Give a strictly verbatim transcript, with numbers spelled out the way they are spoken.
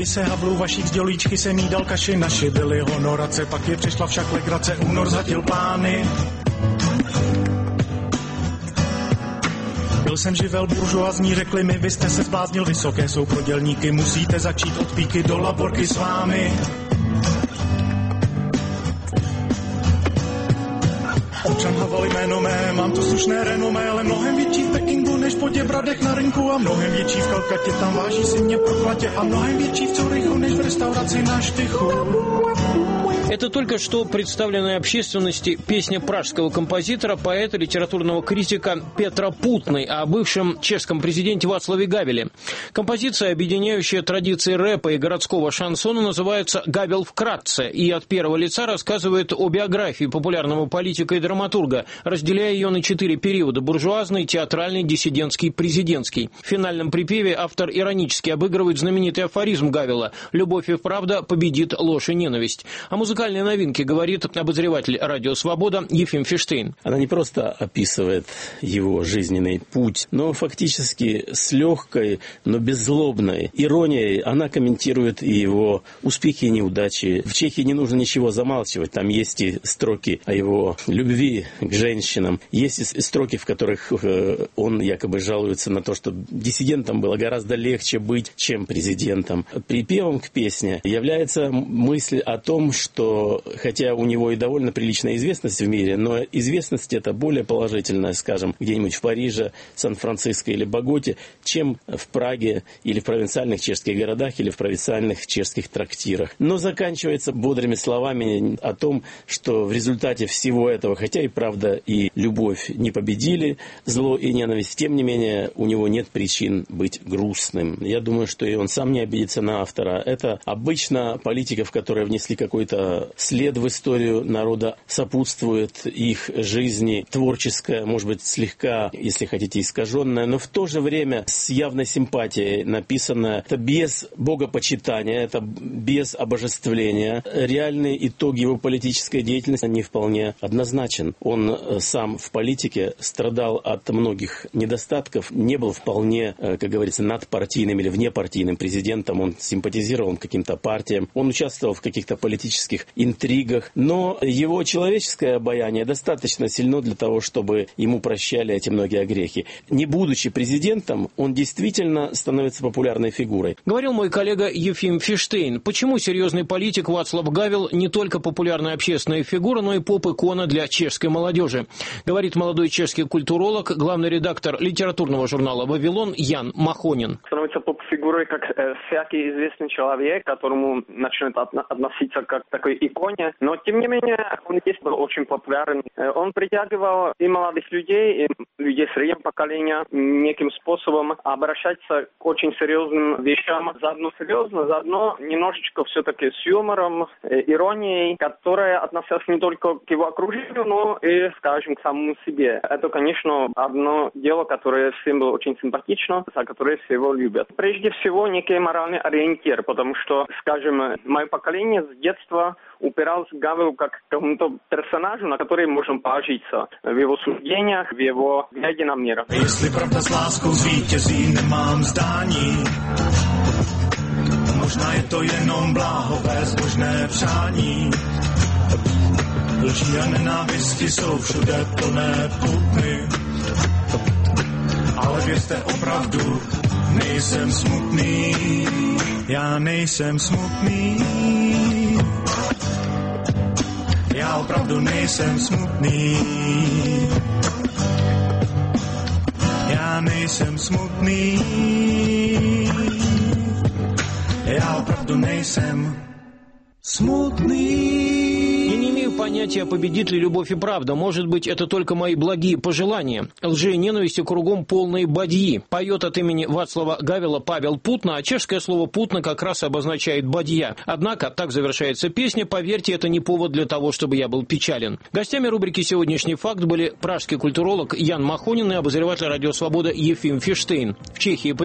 Bojí se Havlu vašich dělíčky jsem jí dal kaši, naši byly honorace, pak je přišla však legrace, únor zhatil plány. Byl jsem živel buržoazní, řekli mi, vy jste se zbláznil, vysoké jsou pro dělníky, musíte začít od píky do laborky s vámi. Občan Havel jméno mé, mám to slušné renomé, ale mnohem větší v Pekingu než po Děbradech na rynku a mnohem větší v Kalkatě, tam váží si mě po klatě a mnohem větší v Curychu než v restauraci na Štychu. Это только что представленная общественности песня пражского композитора, поэта, литературного критика Петра Путны о бывшем чешском президенте Вацлаве Гавеле. Композиция, объединяющая традиции рэпа и городского шансона, называется «Гавел вкратце» и от первого лица рассказывает о биографии популярного политика и драматурга, разделяя ее на четыре периода – буржуазный, театральный, диссидентский, президентский. В финальном припеве автор иронически обыгрывает знаменитый афоризм Гавела «Любовь и правда победит ложь и ненависть». А музыкальные новинки говорит обозреватель «Радио Свобода» Ефим Фиштейн. Она не просто описывает его жизненный путь, но фактически с легкой, но беззлобной иронией она комментирует и его успехи и неудачи. В Чехии не нужно ничего замалчивать. Там есть и строки о его любви к женщинам. Есть и строки, в которых он якобы жалуется на то, что диссидентам было гораздо легче быть, чем президентом. Припевом к песне является мысль о том, что хотя у него и довольно приличная известность в мире, но известность эта более положительная, скажем, где-нибудь в Париже, Сан-Франциско или Боготе, чем в Праге или в провинциальных чешских городах или в провинциальных чешских трактирах. Но заканчивается бодрыми словами о том, что в результате всего этого, хотя и правда и любовь не победили, зло и ненависть, тем не менее у него нет причин быть грустным. Я думаю, что и он сам не обидится на автора. Это обычно политиков, которые внесли какой-то след в историю народа, сопутствует их жизни, творческая, может быть, слегка, если хотите, искаженная, но в то же время с явной симпатией написанная. Это без богопочитания, это без обожествления. Реальный итог его политической деятельности не вполне однозначен. Он сам в политике страдал от многих недостатков, не был вполне, как говорится, надпартийным или внепартийным президентом, он симпатизировал каким-то партиям, он участвовал в каких-то политических интригах, но его человеческое обаяние достаточно сильно для того, чтобы ему прощали эти многие грехи. Не будучи президентом, он действительно становится популярной фигурой. Говорил мой коллега Ефим Фиштейн. Почему серьезный политик Вацлав Гавел не только популярная общественная фигура, но и поп-икона для чешской молодежи? Говорит молодой чешский культуролог, главный редактор литературного журнала «Вавилон» Ян Махонин. Становится поп-фигурой как э, всякий известный человек, которому начнет относиться как к такой иконе, но тем не менее он есть был очень популярен. Он притягивал и молодых людей, и людей среднего поколения неким способом обращаться к очень серьезным вещам. Заодно серьезно, заодно немножечко все-таки с юмором, иронией, которая относилась не только к его окружению, но и, скажем, к самому себе. Это, конечно, одно дело, которое всем было очень симпатично, за которое все его любят. Прежде всего, некий моральный ориентир, потому что, скажем, мое поколение с детства упиралось к Гавелу как к какому-то персонажу, на который можем положиться в его суждениях, в его взгляде на мир. Если правда с ласkou zvítězí, nemám zdání. Možná je to jenom bláhové zbožné přání. Lží a nenávisti jsou všude plné putny. Ale věřte opravdu, nejsem smutný. Já nejsem smutný. Já opravdu nejsem smutný. Já nejsem smutný. Já opravdu nejsem smutný. Я не имею понятия, победит ли любовь и правда. Может быть, это только мои благие пожелания. Лжи и ненависти кругом полные бадьи. Поет от имени Вацлава Гавела Павел Путна, а чешское слово «путна» как раз обозначает бадья. Однако, так завершается песня, поверьте, это не повод для того, чтобы я был печален. Гостями рубрики «Сегодняшний факт» были пражский культуролог Ян Махонин и обозреватель «Радио Свобода» Ефим Фиштейн. В Чехии